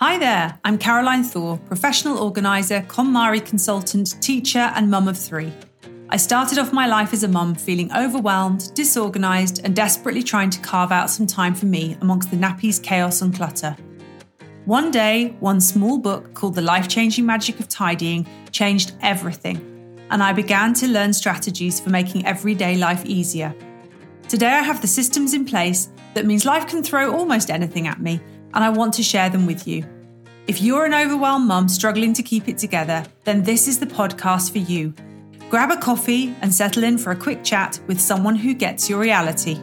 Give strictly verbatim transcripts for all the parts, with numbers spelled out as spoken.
Hi there, I'm Caroline Thor, professional organiser, KonMari consultant, teacher and mum of three. I started off my life as a mum feeling overwhelmed, disorganised and desperately trying to carve out some time for me amongst the nappies, chaos and clutter. One day, one small book called The Life-Changing Magic of Tidying changed everything, and I began to learn strategies for making everyday life easier. Today I have the systems in place that means life can throw almost anything at me, and I want to share them with you. If you're an overwhelmed mum struggling to keep it together, then this is the podcast for you. Grab a coffee and settle in for a quick chat with someone who gets your reality.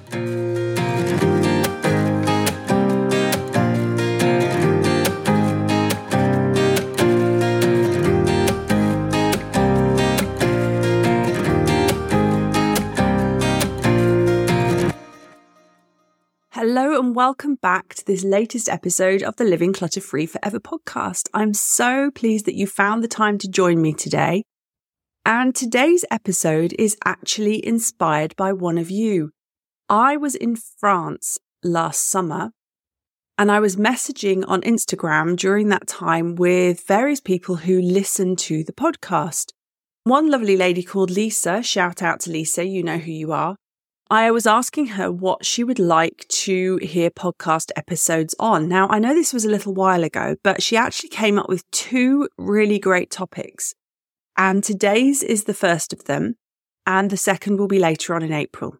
Hello and welcome back to this latest episode of the Living Clutter-Free Forever podcast. I'm so pleased that you found the time to join me today. And today's episode is actually inspired by one of you. I was in France last summer and I was messaging on Instagram during that time with various people who listen to the podcast. One lovely lady called Lisa, shout out to Lisa, you know who you are. I was asking her what she would like to hear podcast episodes on. Now, I know this was a little while ago, but she actually came up with two really great topics. And today's is the first of them, and the second will be later on in April.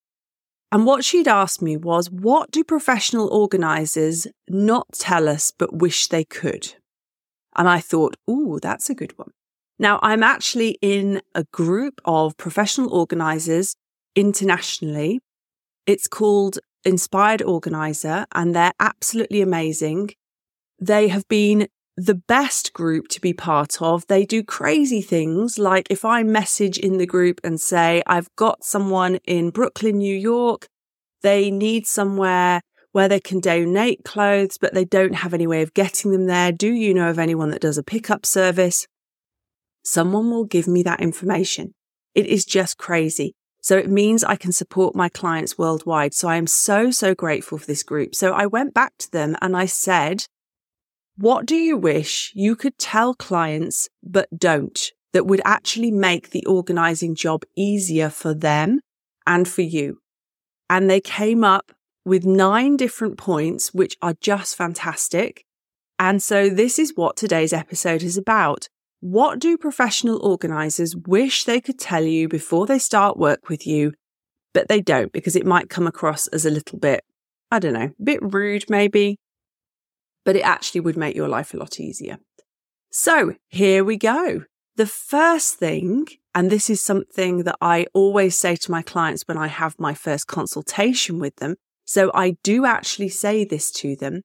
And what she'd asked me was, what do professional organisers not tell us but wish they could? And I thought, ooh, that's a good one. Now, I'm actually in a group of professional organisers internationally. It's called Inspired Organiser and they're absolutely amazing. They have been the best group to be part of. They do crazy things like if I message in the group and say, I've got someone in Brooklyn, New York, they need somewhere where they can donate clothes, but they don't have any way of getting them there. Do you know of anyone that does a pickup service? Someone will give me that information. It is just crazy. So it means I can support my clients worldwide. So I am so, so grateful for this group. So I went back to them and I said, what do you wish you could tell clients but don't, that would actually make the organising job easier for them and for you? And they came up with nine different points, which are just fantastic. And so this is what today's episode is about. What do professional organisers wish they could tell you before they start work with you, but they don't because it might come across as a little bit, I don't know, a bit rude maybe, but it actually would make your life a lot easier. So here we go. The first thing, and this is something that I always say to my clients when I have my first consultation with them, so I do actually say this to them,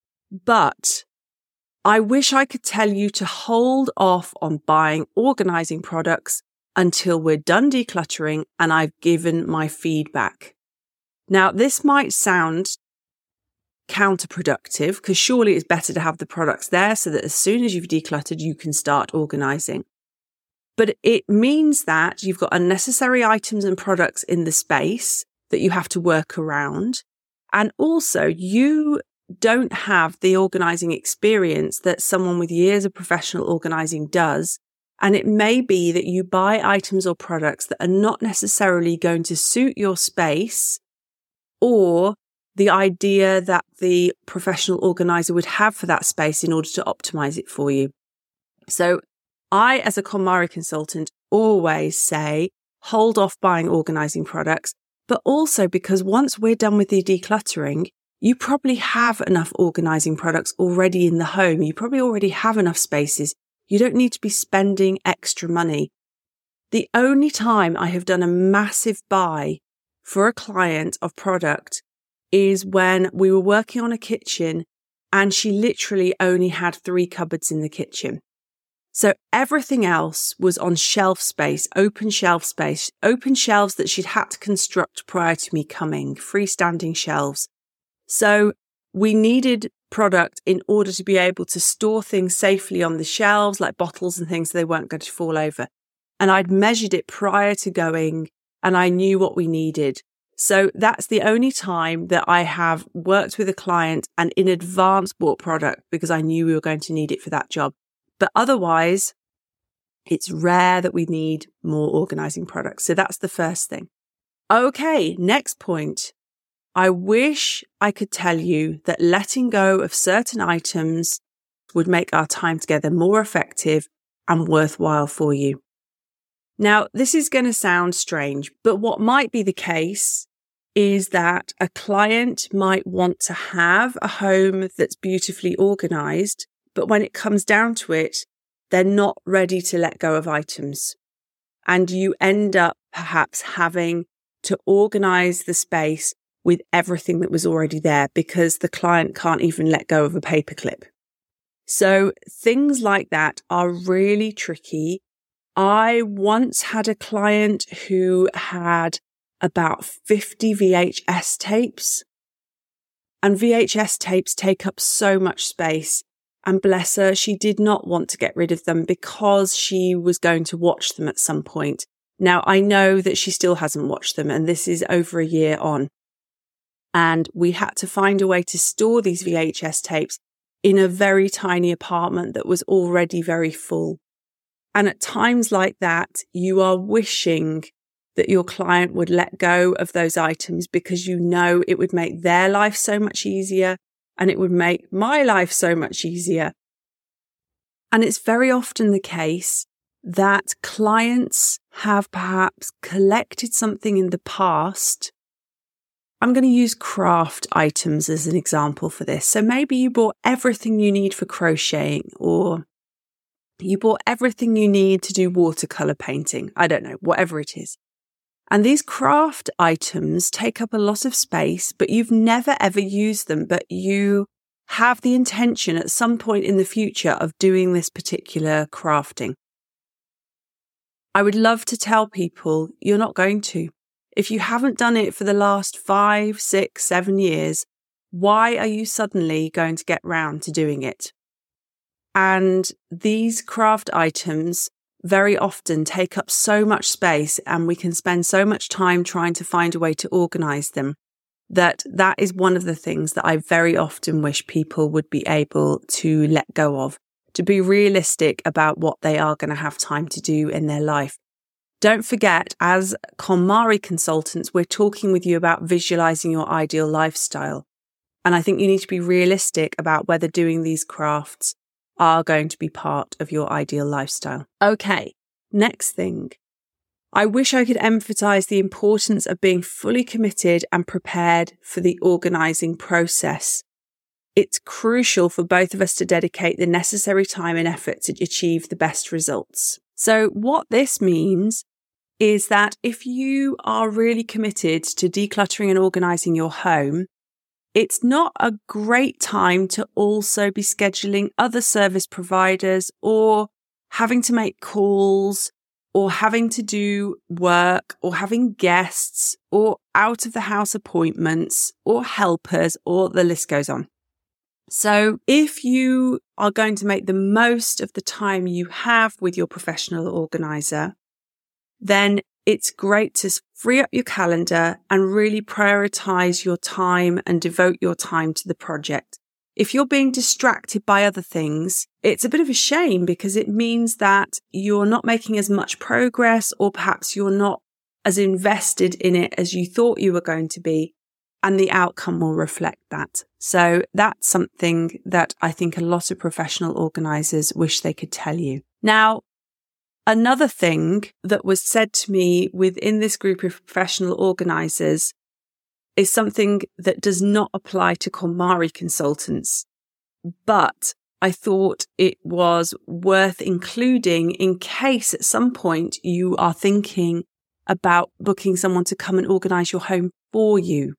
but I wish I could tell you to hold off on buying organising products until we're done decluttering and I've given my feedback. Now, this might sound counterproductive because surely it's better to have the products there so that as soon as you've decluttered, you can start organising. But it means that you've got unnecessary items and products in the space that you have to work around. And also you don't have the organising experience that someone with years of professional organising does. And it may be that you buy items or products that are not necessarily going to suit your space or the idea that the professional organiser would have for that space in order to optimise it for you. So I, as a KonMari consultant, always say, hold off buying organising products, but also because once we're done with the decluttering, you probably have enough organising products already in the home. You probably already have enough spaces. You don't need to be spending extra money. The only time I have done a massive buy for a client of product is when we were working on a kitchen and she literally only had three cupboards in the kitchen. So everything else was on shelf space, open shelf space, open shelves that she'd had to construct prior to me coming, freestanding shelves. So we needed product in order to be able to store things safely on the shelves, like bottles and things, so they weren't going to fall over. And I'd measured it prior to going and I knew what we needed. So that's the only time that I have worked with a client and in advance bought product because I knew we were going to need it for that job. But otherwise, it's rare that we need more organizing products. So that's the first thing. Okay, next point. I wish I could tell you that letting go of certain items would make our time together more effective and worthwhile for you. Now, this is going to sound strange, but what might be the case is that a client might want to have a home that's beautifully organized, but when it comes down to it, they're not ready to let go of items. And you end up perhaps having to organize the space with everything that was already there because the client can't even let go of a paperclip. So things like that are really tricky. I once had a client who had about fifty V H S tapes, and V H S tapes take up so much space. And bless her, she did not want to get rid of them because she was going to watch them at some point. Now, I know that she still hasn't watched them, and this is over a year on. And we had to find a way to store these V H S tapes in a very tiny apartment that was already very full. And at times like that, you are wishing that your client would let go of those items because you know it would make their life so much easier and it would make my life so much easier. And it's very often the case that clients have perhaps collected something in the past. I'm going to use craft items as an example for this. So maybe you bought everything you need for crocheting, or you bought everything you need to do watercolor painting. I don't know, whatever it is. And these craft items take up a lot of space, but you've never ever used them, but you have the intention at some point in the future of doing this particular crafting. I would love to tell people you're not going to. If you haven't done it for the last five, six, seven years, why are you suddenly going to get round to doing it? And these craft items very often take up so much space, and we can spend so much time trying to find a way to organize them, that that is one of the things that I very often wish people would be able to let go of, to be realistic about what they are going to have time to do in their life. Don't forget, as KonMari consultants, we're talking with you about visualizing your ideal lifestyle. And I think you need to be realistic about whether doing these crafts are going to be part of your ideal lifestyle. Okay, next thing. I wish I could emphasize the importance of being fully committed and prepared for the organizing process. It's crucial for both of us to dedicate the necessary time and effort to achieve the best results. So what this means is that if you are really committed to decluttering and organizing your home, it's not a great time to also be scheduling other service providers or having to make calls or having to do work or having guests or out of the house appointments or helpers, or the list goes on. So if you are going to make the most of the time you have with your professional organizer, then it's great to free up your calendar and really prioritize your time and devote your time to the project. If you're being distracted by other things, it's a bit of a shame because it means that you're not making as much progress, or perhaps you're not as invested in it as you thought you were going to be, and the outcome will reflect that. So that's something that I think a lot of professional organizers wish they could tell you. Now, another thing that was said to me within this group of professional organizers is something that does not apply to KonMari consultants, but I thought it was worth including in case at some point you are thinking about booking someone to come and organize your home for you.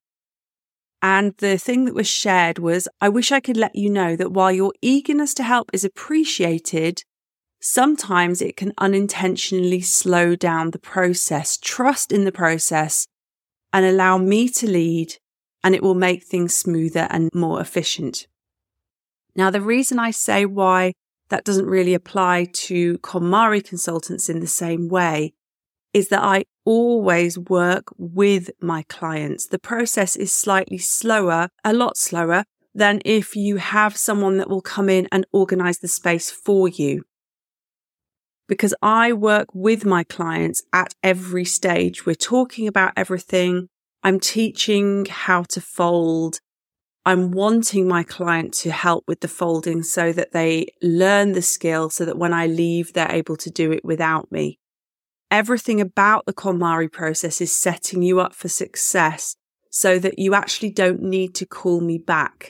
And the thing that was shared was, I wish I could let you know that while your eagerness to help is appreciated, sometimes it can unintentionally slow down the process. Trust in the process and allow me to lead, and it will make things smoother and more efficient. Now, the reason I say why that doesn't really apply to KonMari consultants in the same way is that I always work with my clients. The process is slightly slower, a lot slower than if you have someone that will come in and organize the space for you. Because I work with my clients at every stage. We're talking about everything. I'm teaching how to fold. I'm wanting my client to help with the folding so that they learn the skill so that when I leave, they're able to do it without me. Everything about the KonMari process is setting you up for success so that you actually don't need to call me back.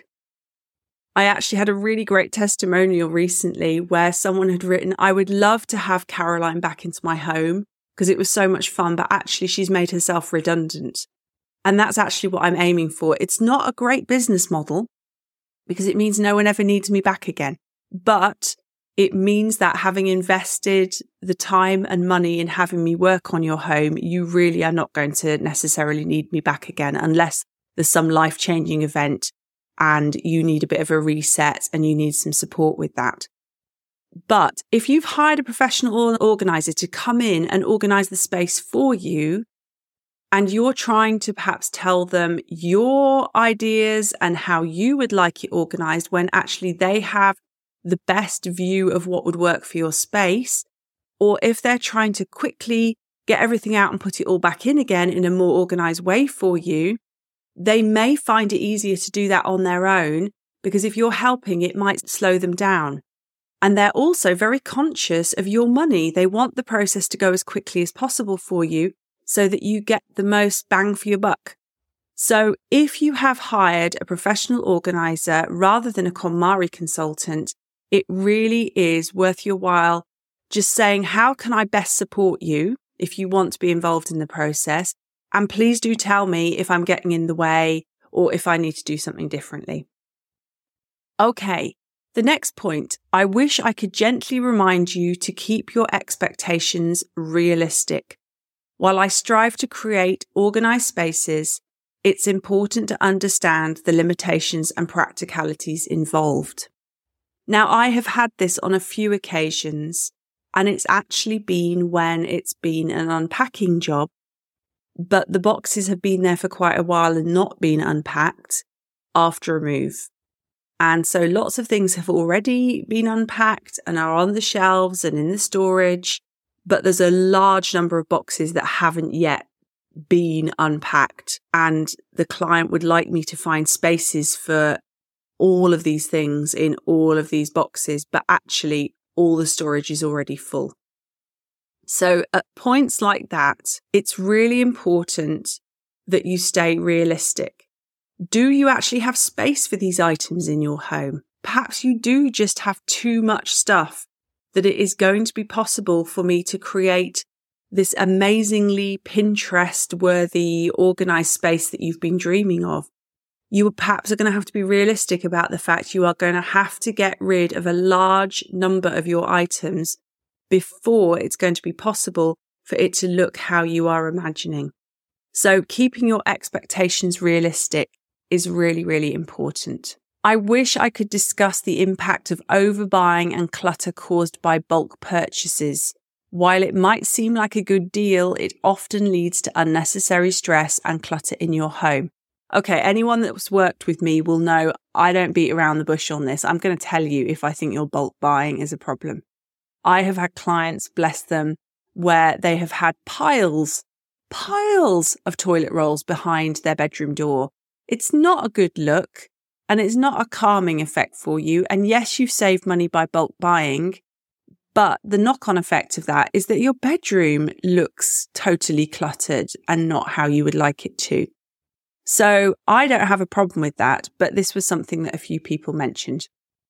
I actually had a really great testimonial recently where someone had written, I would love to have Caroline back into my home because it was so much fun, but actually she's made herself redundant. And that's actually what I'm aiming for. It's not a great business model because it means no one ever needs me back again. But it means that having invested the time and money in having me work on your home, you really are not going to necessarily need me back again unless there's some life-changing event and you need a bit of a reset and you need some support with that. But if you've hired a professional organizer to come in and organize the space for you, and you're trying to perhaps tell them your ideas and how you would like it organized when actually they have the best view of what would work for your space, or if they're trying to quickly get everything out and put it all back in again in a more organized way for you, they may find it easier to do that on their own because if you're helping, it might slow them down. And they're also very conscious of your money. They want the process to go as quickly as possible for you so that you get the most bang for your buck. So if you have hired a professional organizer rather than a KonMari consultant, it really is worth your while just saying, how can I best support you if you want to be involved in the process? And please do tell me if I'm getting in the way or if I need to do something differently. Okay, the next point. I wish I could gently remind you to keep your expectations realistic. While I strive to create organized spaces, it's important to understand the limitations and practicalities involved. Now, I have had this on a few occasions, and it's actually been when it's been an unpacking job, but the boxes have been there for quite a while and not been unpacked after a move. And so lots of things have already been unpacked and are on the shelves and in the storage, but there's a large number of boxes that haven't yet been unpacked. And the client would like me to find spaces for all of these things in all of these boxes, but actually all the storage is already full. So at points like that, it's really important that you stay realistic. Do you actually have space for these items in your home? Perhaps you do just have too much stuff that it is going to be possible for me to create this amazingly Pinterest-worthy organized space that you've been dreaming of. You perhaps are going to have to be realistic about the fact you are going to have to get rid of a large number of your items before it's going to be possible for it to look how you are imagining. So keeping your expectations realistic is really, really important. I wish I could discuss the impact of overbuying and clutter caused by bulk purchases. While it might seem like a good deal, it often leads to unnecessary stress and clutter in your home. Okay, anyone that's worked with me will know I don't beat around the bush on this. I'm going to tell you if I think your bulk buying is a problem. I have had clients, bless them, where they have had piles, piles of toilet rolls behind their bedroom door. It's not a good look and it's not a calming effect for you. And yes, you've saved money by bulk buying, but the knock-on effect of that is that your bedroom looks totally cluttered and not how you would like it to. So I don't have a problem with that, but this was something that a few people mentioned.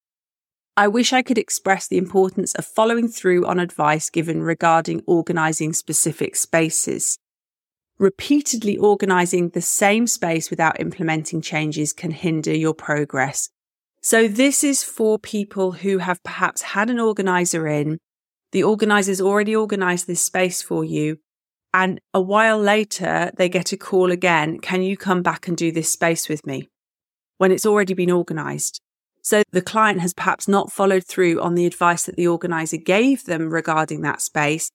I wish I could express the importance of following through on advice given regarding organising specific spaces. Repeatedly organising the same space without implementing changes can hinder your progress. So this is for people who have perhaps had an organiser in, the organiser's already organised this space for you, and a while later, they get a call again, can you come back and do this space with me? When it's already been organised. So the client has perhaps not followed through on the advice that the organiser gave them regarding that space,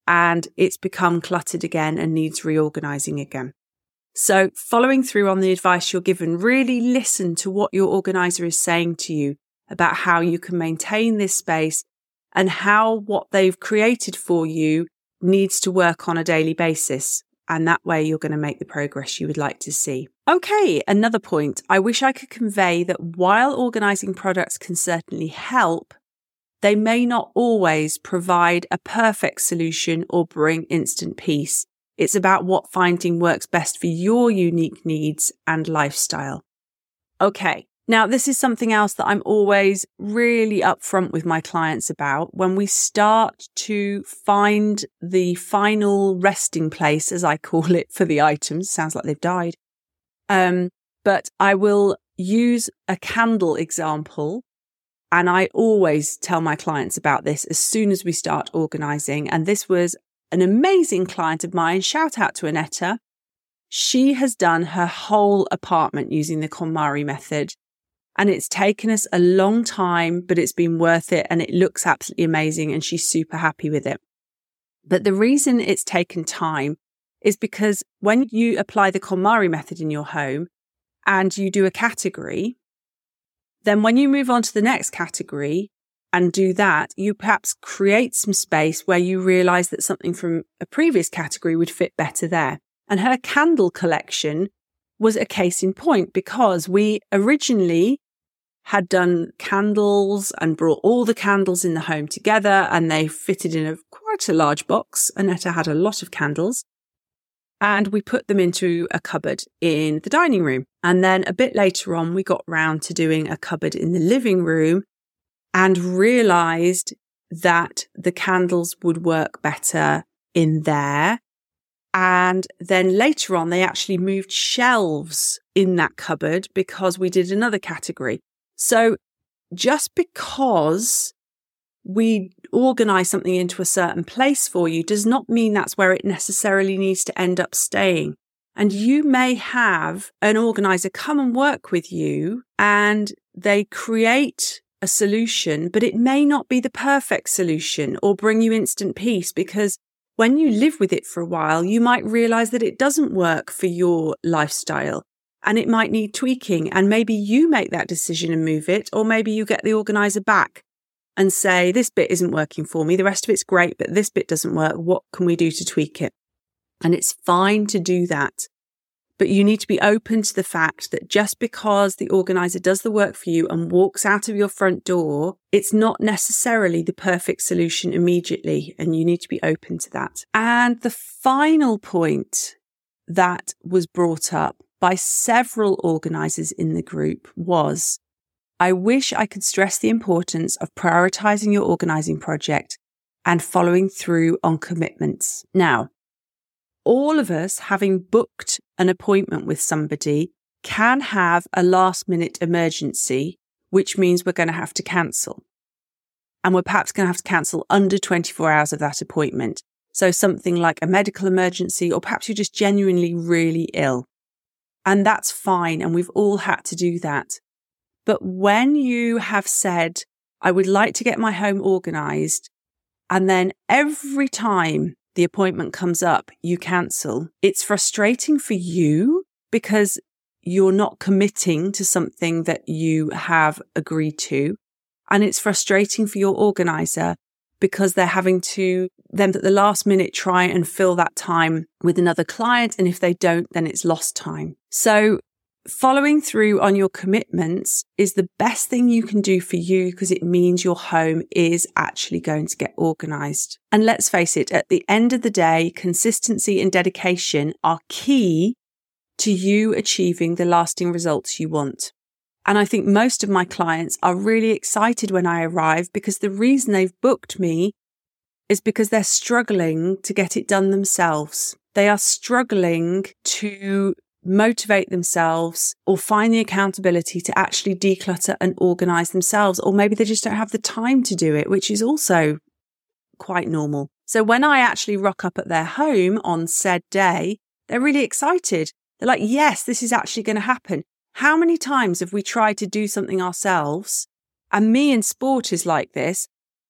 and it's become cluttered again and needs reorganizing again. So following through on the advice you're given, really listen to what your organizer is saying to you about how you can maintain this space and how what they've created for you needs to work on a daily basis. And that way you're going to make the progress you would like to see. Okay, another point. I wish I could convey that while organizing products can certainly help, they may not always provide a perfect solution or bring instant peace. It's about what finding works best for your unique needs and lifestyle. Okay, now this is something else that I'm always really upfront with my clients about. When we start to find the final resting place, as I call it, for the items, sounds like they've died. Um, but I will use a candle example. And I always tell my clients about this as soon as we start organizing. And this was an amazing client of mine. Shout out to Annetta. She has done her whole apartment using the KonMari method. And it's taken us a long time, but it's been worth it. And it looks absolutely amazing. And she's super happy with it. But the reason it's taken time is because when you apply the KonMari method in your home and you do a category, then when you move on to the next category and do that, you perhaps create some space where you realize that something from a previous category would fit better there. And her candle collection was a case in point, because we originally had done candles and brought all the candles in the home together, and they fitted in a quite a large box. Annetta had a lot of candles. And we put them into a cupboard in the dining room. And then a bit later on, we got round to doing a cupboard in the living room and realized that the candles would work better in there. And then later on, they actually moved shelves in that cupboard because we did another category. So just because we organize something into a certain place for you does not mean that's where it necessarily needs to end up staying. And you may have an organizer come and work with you and they create a solution, but it may not be the perfect solution or bring you instant peace, because when you live with it for a while, you might realize that it doesn't work for your lifestyle and it might need tweaking. And maybe you make that decision and move it, or maybe you get the organizer back and say, this bit isn't working for me. The rest of it's great, but this bit doesn't work. What can we do to tweak it? And it's fine to do that. But you need to be open to the fact that just because the organizer does the work for you and walks out of your front door, it's not necessarily the perfect solution immediately. And you need to be open to that. And the final point that was brought up by several organizers in the group was, I wish I could stress the importance of prioritizing your organizing project and following through on commitments. Now, all of us, having booked an appointment with somebody, can have a last minute emergency, which means we're going to have to cancel. And we're perhaps going to have to cancel under twenty-four hours of that appointment. So something like a medical emergency, or perhaps you're just genuinely really ill. And that's fine. And we've all had to do that. But when you have said, I would like to get my home organized, and then every time the appointment comes up, you cancel, it's frustrating for you because you're not committing to something that you have agreed to. And it's frustrating for your organizer because they're having to then at the last minute try and fill that time with another client. And if they don't, then it's lost time. So following through on your commitments is the best thing you can do for you, because it means your home is actually going to get organized. And let's face it, at the end of the day, consistency and dedication are key to you achieving the lasting results you want. And I think most of my clients are really excited when I arrive, because the reason they've booked me is because they're struggling to get it done themselves. They are struggling to motivate themselves or find the accountability to actually declutter and organize themselves. Or maybe they just don't have the time to do it, which is also quite normal. So when I actually rock up at their home on said day, they're really excited. They're like, yes, this is actually going to happen. How many times have we tried to do something ourselves? And me in sport is like this.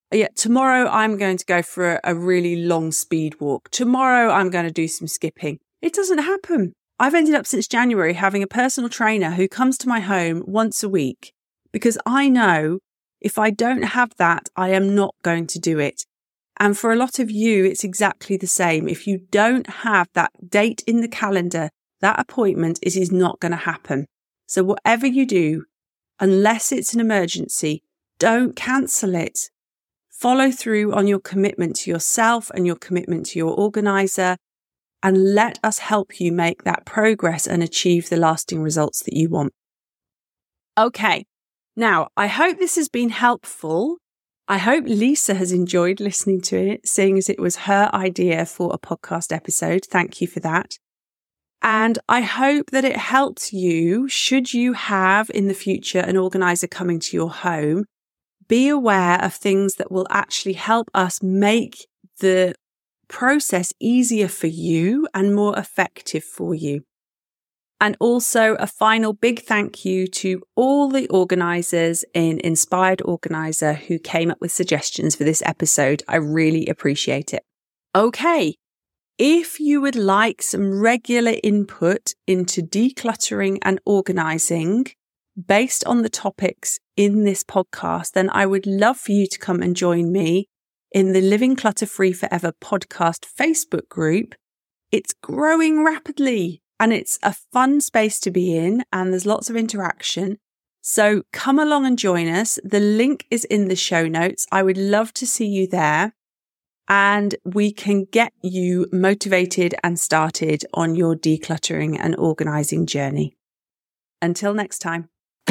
Yeah, tomorrow I'm going to go for a, a really long speed walk. Tomorrow I'm going to do some skipping. It doesn't happen. I've ended up since January having a personal trainer who comes to my home once a week because I know if I don't have that, I am not going to do it. And for a lot of you, it's exactly the same. If you don't have that date in the calendar, that appointment, it is not going to happen. So whatever you do, unless it's an emergency, don't cancel it. Follow through on your commitment to yourself and your commitment to your organizer, and let us help you make that progress and achieve the lasting results that you want. Okay, now I hope this has been helpful. I hope Lisa has enjoyed listening to it, seeing as it was her idea for a podcast episode. Thank you for that. And I hope that it helps you, should you have in the future an organizer coming to your home, be aware of things that will actually help us make the process easier for you and more effective for you. And also a final big thank you to all the organisers in Inspired Organiser who came up with suggestions for this episode. I really appreciate it. Okay, if you would like some regular input into decluttering and organising based on the topics in this podcast, then I would love for you to come and join me in the Living Clutter-Free Forever podcast Facebook group. It's growing rapidly. And it's a fun space to be in, and there's lots of interaction. So come along and join us. The link is in the show notes. I would love to see you there, and we can get you motivated and started on your decluttering and organising journey. Until next time.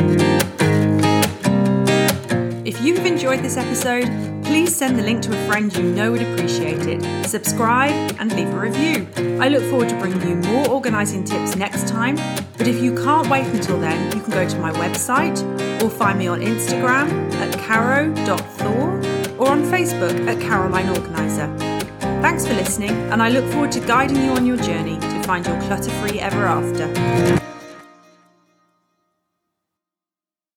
If you've enjoyed this episode, please send the link to a friend you know would appreciate it. Subscribe and leave a review. I look forward to bringing you more organising tips next time. But if you can't wait until then, you can go to my website or find me on Instagram at caro dot thor or on Facebook at Caroline Organiser. Thanks for listening, and I look forward to guiding you on your journey to find your clutter-free ever after.